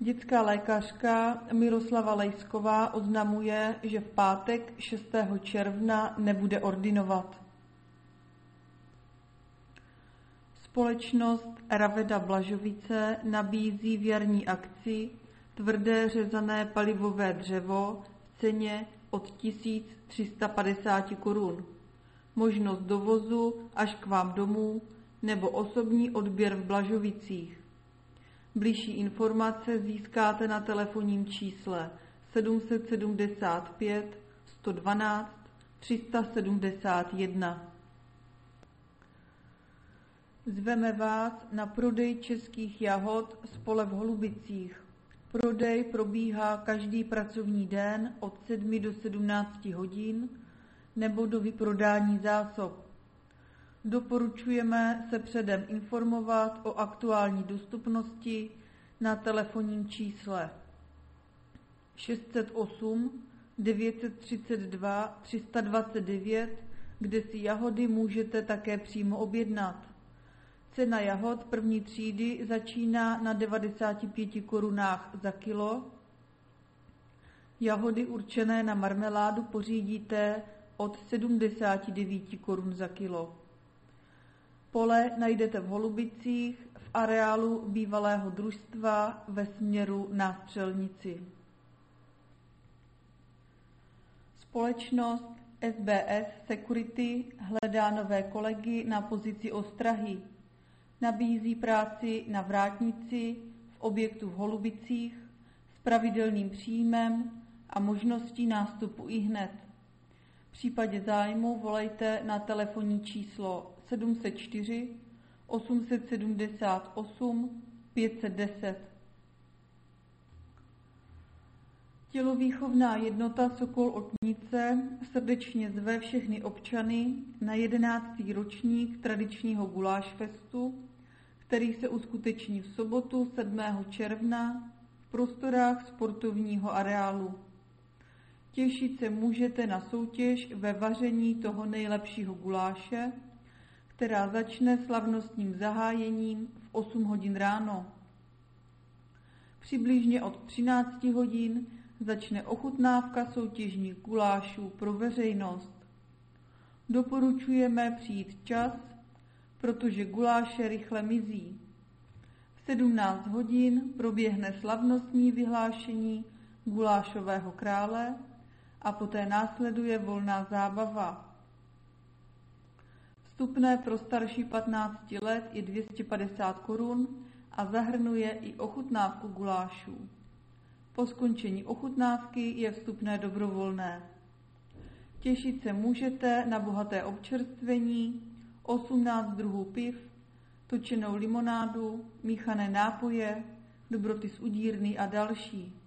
Dětská lékařka Miroslava Lejsková oznamuje, že v pátek 6. června nebude ordinovat. Společnost Raveda Blažovice nabízí v jarní akci tvrdé řezané palivové dřevo v ceně od 1350 korun. Možnost dovozu až k vám domů nebo osobní odběr v Blažovicích. Bližší informace získáte na telefonním čísle 775 112 371. Zveme vás na prodej českých jahod z pole v Holubicích. Prodej probíhá každý pracovní den od 7 do 17 hodin nebo do vyprodání zásob. Doporučujeme se předem informovat o aktuální dostupnosti na telefonním čísle 608 932 329, kde si jahody můžete také přímo objednat. Cena jahod první třídy začíná na 95 korunách za kilo. Jahody určené na marmeládu pořídíte od 79 korun za kilo. Pole najdete v Holubicích v areálu bývalého družstva ve směru na Střelnici. Společnost SBS Security hledá nové kolegy na pozici ostrahy. Nabízí práci na vrátnici v objektu v Holubicích s pravidelným příjmem a možností nástupu ihned. V případě zájmu volejte na telefonní číslo 704 878 510. Tělovýchovná jednota Sokol Otnice srdečně zve všechny občany na 11. ročník tradičního gulášfestu, který se uskuteční v sobotu 7. června v prostorách sportovního areálu. Těšit se můžete na soutěž ve vaření toho nejlepšího guláše, která začne slavnostním zahájením v 8 hodin ráno. Přibližně od 13 hodin začne ochutnávka soutěžních gulášů pro veřejnost. Doporučujeme přijít včas, protože guláše rychle mizí. V 17 hodin proběhne slavnostní vyhlášení gulášového krále a poté následuje volná zábava. Vstupné pro starší 15 let je 250 korun a zahrnuje i ochutnávku gulášů. Po skončení ochutnávky je vstupné dobrovolné. Těšit se můžete na bohaté občerstvení, 18 druhů piv, točenou limonádu, míchané nápoje, dobroty z udírny a další.